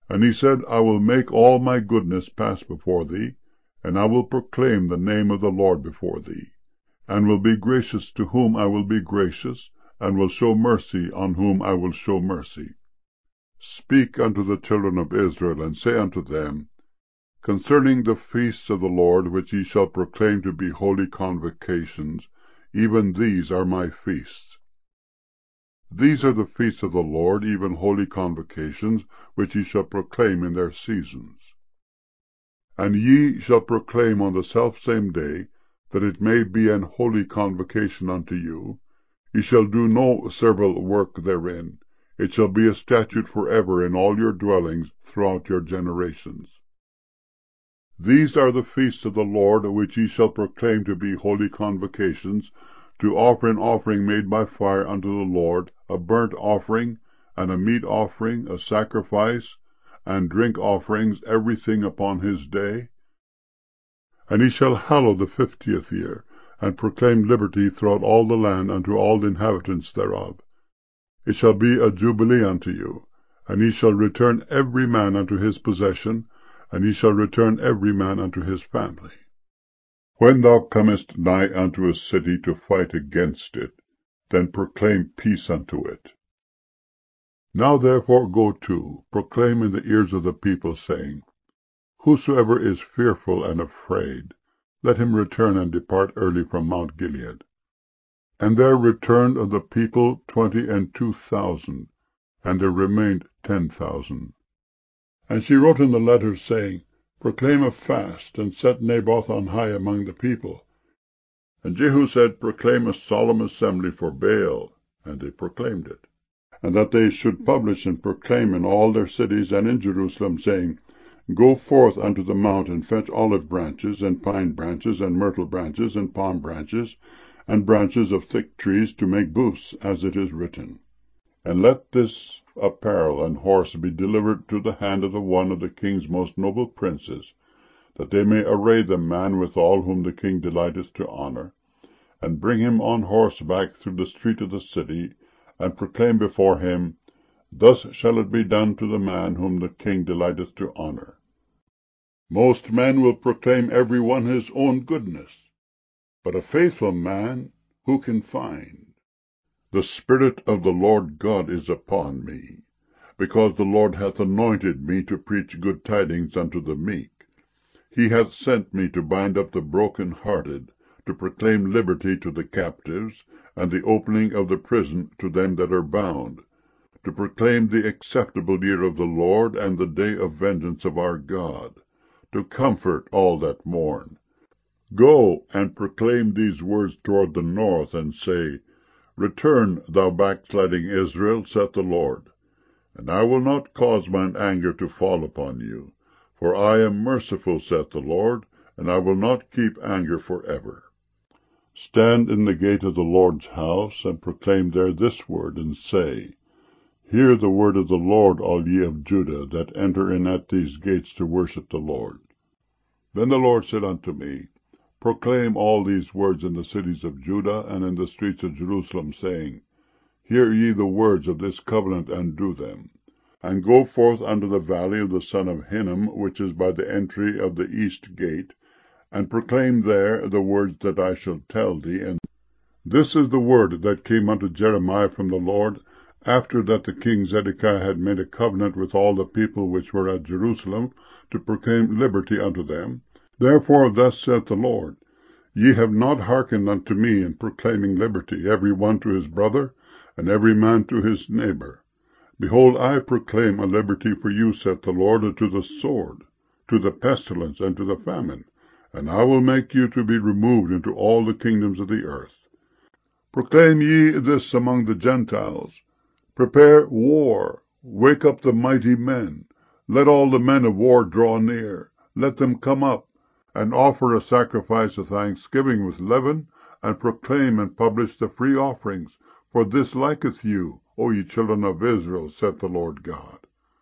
And he said, I will make all my goodness pass before thee, and I will proclaim the name of the Lord before thee, and will be gracious to whom I will be gracious, and will show mercy on whom I will show mercy. Speak unto the children of Israel, and say unto them, Concerning the feasts of the Lord, which ye shall proclaim to be holy convocations, even these are my feasts. These are the feasts of the Lord, even holy convocations, which ye shall proclaim in their seasons. And ye shall proclaim on the selfsame day, that it may be an holy convocation unto you. Ye shall do no servile work therein. It shall be a statute for ever in all your dwellings throughout your generations. These are the feasts of the Lord, which ye shall proclaim to be holy convocations, to offer an offering made by fire unto the Lord, a burnt offering, and a meat offering, a sacrifice, and drink offerings, everything upon his day. And he shall hallow the 50th year, and proclaim liberty throughout all the land unto all the inhabitants thereof. It shall be a jubilee unto you, and ye shall return every man unto his possession, and ye shall return every man unto his family. When thou comest nigh unto a city to fight against it, then proclaim peace unto it. Now therefore go to, proclaim in the ears of the people, saying, Whosoever is fearful and afraid, let him return and depart early from Mount Gilead. And there returned of the people 22,000, and there remained 10,000. And she wrote in the letter, saying, Proclaim a fast, and set Naboth on high among the people. And Jehu said, Proclaim a solemn assembly for Baal. And they proclaimed it. And that they should publish and proclaim in all their cities and in Jerusalem, saying, Go forth unto the mount, and fetch olive branches, and pine branches, and myrtle branches, and palm branches, and branches of thick trees, to make booths, as it is written. And let this apparel and horse be delivered to the hand of the one of the king's most noble princes, that they may array the man withal whom the king delighteth to honor, and bring him on horseback through the street of the city, and proclaim before him, Thus shall it be done to the man whom the king delighteth to honor. Most men will proclaim every one his own goodness, but a faithful man who can find? The Spirit of the Lord God is upon me, because the Lord hath anointed me to preach good tidings unto the meek. He hath sent me to bind up the broken-hearted, to proclaim liberty to the captives, and the opening of the prison to them that are bound, to proclaim the acceptable year of the Lord, and the day of vengeance of our God, to comfort all that mourn. Go and proclaim these words toward the north, and say, Return, thou backsliding Israel, saith the Lord, and I will not cause mine anger to fall upon you. For I am merciful, saith the Lord, and I will not keep anger forever. Stand in the gate of the Lord's house, and proclaim there this word, and say, Hear the word of the Lord, all ye of Judah, that enter in at these gates to worship the Lord. Then the Lord said unto me, Proclaim all these words in the cities of Judah, and in the streets of Jerusalem, saying, Hear ye the words of this covenant, and do them. And go forth unto the valley of the son of Hinnom, which is by the entry of the east gate, and proclaim there the words that I shall tell thee. And this is the word that came unto Jeremiah from the Lord, after that the king Zedekiah had made a covenant with all the people which were at Jerusalem, to proclaim liberty unto them. Therefore thus saith the Lord, Ye have not hearkened unto me in proclaiming liberty, every one to his brother, and every man to his neighbor. Behold, I proclaim a liberty for you, saith the Lord, to the sword, to the pestilence, and to the famine, and I will make you to be removed into all the kingdoms of the earth. Proclaim ye this among the Gentiles, Prepare war, wake up the mighty men, let all the men of war draw near, let them come up, and offer a sacrifice of thanksgiving with leaven, and proclaim and publish the free offerings, for this liketh you, O ye children of Israel, saith the Lord God.